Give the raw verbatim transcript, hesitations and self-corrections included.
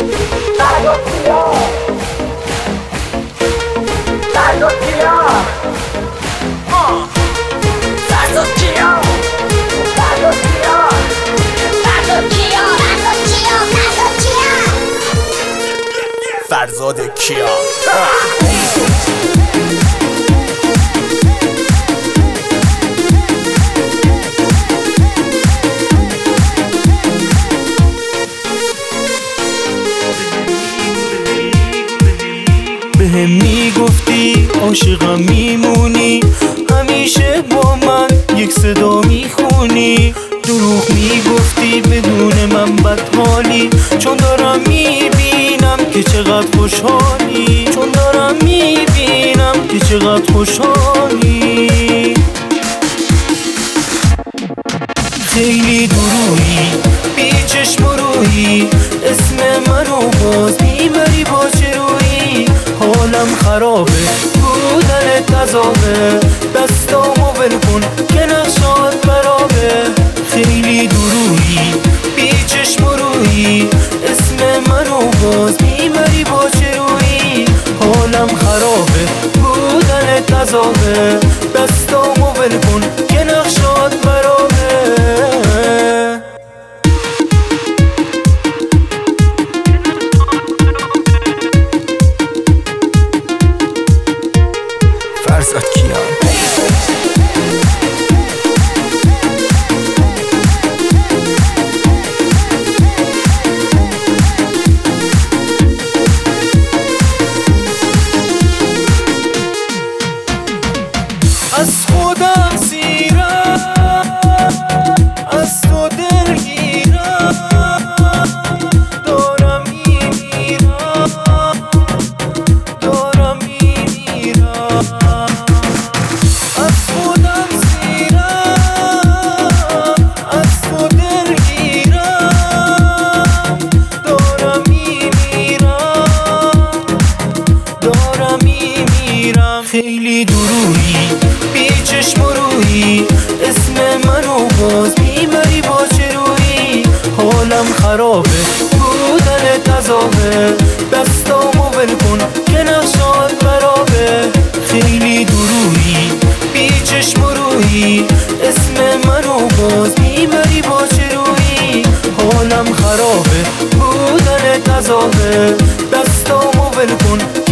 فرزاد کیا بهم میگفتی عاشقم میمونی، همیشه با من یک صدا میخونی. دروغ میگفتی بدون من بدحالی، چون دارم میبینم که چقدر خوشحالی، چون دارم میبینم که چقدر خوشحالی. خیلی درویی، بی چشم و رویی، اسم منو باز میبری با چه رویی؟ حالم خرابه، بودن تزابه، دستامو ول کن که نقشات برابه. خیلی درویی، بی چشم و رویی، اسم منو باز میبری با چه رویی؟ حالم خرابه، بودن تزابه، دستامو ول کن که نقشات برابه. فرزاد کیا از خودم سیرم، از تو دلگیرم، دارم میمیرم، دارم میمیرم. از خودم سیرم، از تو دلگیرم، دارم میمیرم، دارم میمیرم. خیلی درویی، بی چشم و رویی، اسم منو باز میبری با چه رویی؟ حالم خرابه، بودن تزابه، دستامو ول کن که نقشات برابه. خیلی درویی، بی چشم و رویی، اسم منو باز میبری با چه رویی؟ حالم خرابه، بودن تزابه، دستامو ول کن